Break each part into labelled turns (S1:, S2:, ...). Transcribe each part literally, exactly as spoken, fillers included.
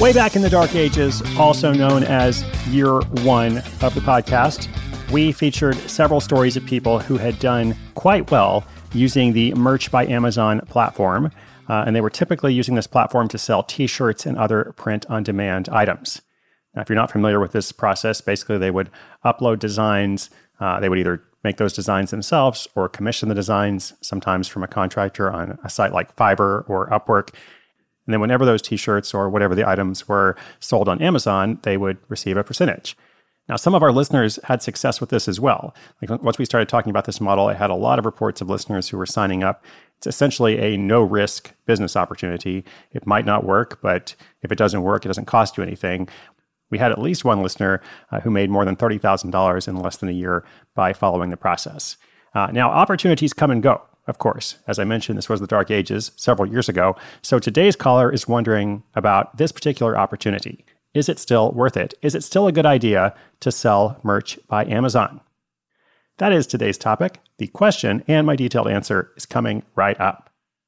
S1: Way back in the dark ages, also known as year one of the podcast, we featured several stories of people who had done quite well using the Merch by Amazon platform. Uh, and they were typically using this platform to sell t-shirts and other print-on-demand items. Now, if you're not familiar with this process, basically they would upload designs. Uh, they would either make those designs themselves or commission the designs, sometimes from a contractor on a site like Fiverr or Upwork. And then whenever those t-shirts or whatever the items were sold on Amazon, they would receive a percentage. Now, some of our listeners had success with this as well. Like once we started talking about this model, I had a lot of reports of listeners who were signing up. It's essentially a no-risk business opportunity. It might not work, but if it doesn't work, it doesn't cost you anything. We had at least one listener uh, who made more than thirty thousand dollars in less than a year by following the process. Uh, now, opportunities come and go. Of course, as I mentioned, this was the dark ages several years ago. So today's caller is wondering about this particular opportunity. Is it still worth it? Is it still a good idea to sell merch by Amazon? That is today's topic. The question and my detailed answer is coming right up.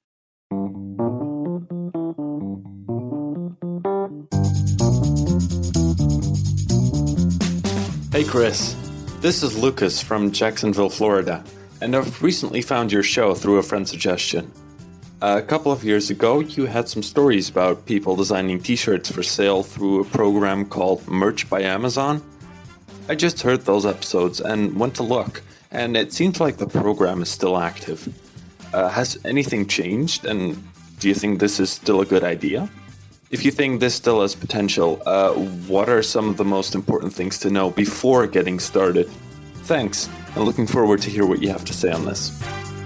S2: Hey Chris, this is Lucas from Jacksonville, Florida. And I've recently found your show through a friend's suggestion. A couple of years ago, you had some stories about people designing t-shirts for sale through a program called Merch by Amazon. I just heard those episodes and went to look, and it seems like the program is still active. Uh, has anything changed, and do you think this is still a good idea? If you think this still has potential, uh, what are some of the most important things to know before getting started? Thanks. I'm looking forward to hear what you have to say on this.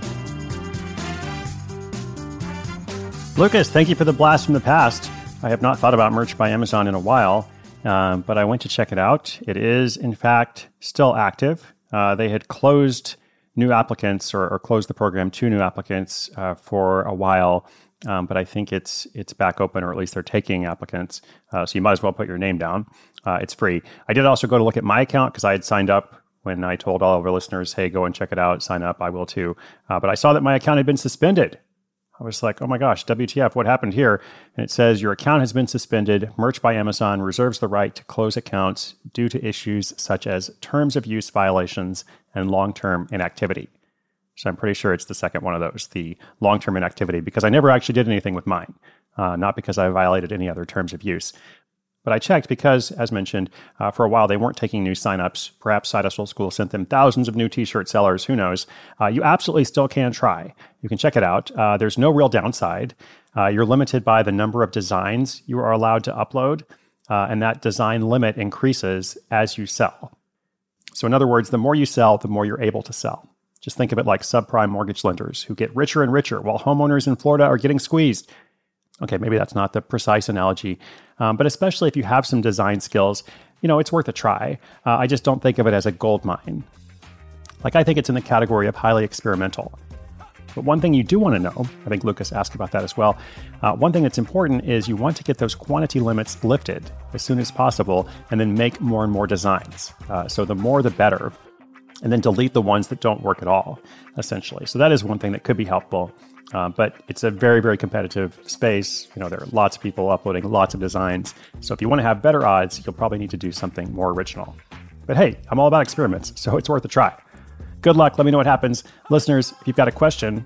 S1: Lucas, thank you for the blast from the past. I have not thought about Merch by Amazon in a while, um, but I went to check it out. It is, in fact, still active. Uh, they had closed new applicants or, or closed the program to new applicants uh, for a while, um, but I think it's it's back open, or at least they're taking applicants. Uh, so you might as well put your name down. Uh, it's free. I did also go to look at my account because I had signed up when I told all of our listeners, hey, go and check it out, sign up, I will too. Uh, but I saw that my account had been suspended. I was like, oh my gosh, W T F, what happened here? And it says, your account has been suspended. Merch by Amazon reserves the right to close accounts due to issues such as terms of use violations and long-term inactivity. So I'm pretty sure it's the second one of those, the long-term inactivity, because I never actually did anything with mine, uh, not because I violated any other terms of use. But I checked because, as mentioned, uh, for a while they weren't taking new signups. Perhaps Side Hustle School sent them thousands of new t-shirt sellers. Who knows? Uh, you absolutely still can try. You can check it out. Uh, there's no real downside. Uh, you're limited by the number of designs you are allowed to upload, uh, and that design limit increases as you sell. So in other words, the more you sell, the more you're able to sell. Just think of it like subprime mortgage lenders who get richer and richer while homeowners in Florida are getting squeezed. Okay, maybe that's not the precise analogy, um, but especially if you have some design skills, you know, it's worth a try. Uh, I just don't think of it as a gold mine. Like, I think it's in the category of highly experimental. But one thing you do want to know, I think Lucas asked about that as well, uh, one thing that's important is you want to get those quantity limits lifted as soon as possible and then make more and more designs. Uh, so the more, the better. And then delete the ones that don't work at all, essentially. So that is one thing that could be helpful. Uh, but it's a very, very competitive space. You know, there are lots of people uploading lots of designs. So if you want to have better odds, you'll probably need to do something more original. But hey, I'm all about experiments, so it's worth a try. Good luck. Let me know what happens. Listeners, if you've got a question,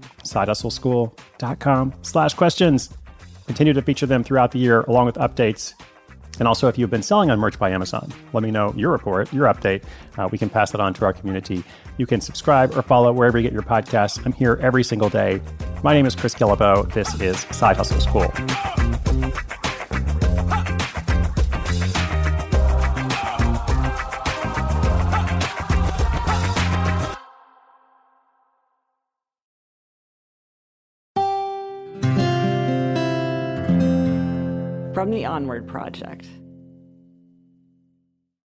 S1: sidehustleschool.com slash questions. Continue to feature them throughout the year along with updates. And also, if you've been selling on Merch by Amazon, let me know your report, your update. Uh, we can pass that on to our community. You can subscribe or follow wherever you get your podcasts. I'm here every single day. My name is Chris Guillebeau. This is Side Hustle School.
S3: From the Onward Project.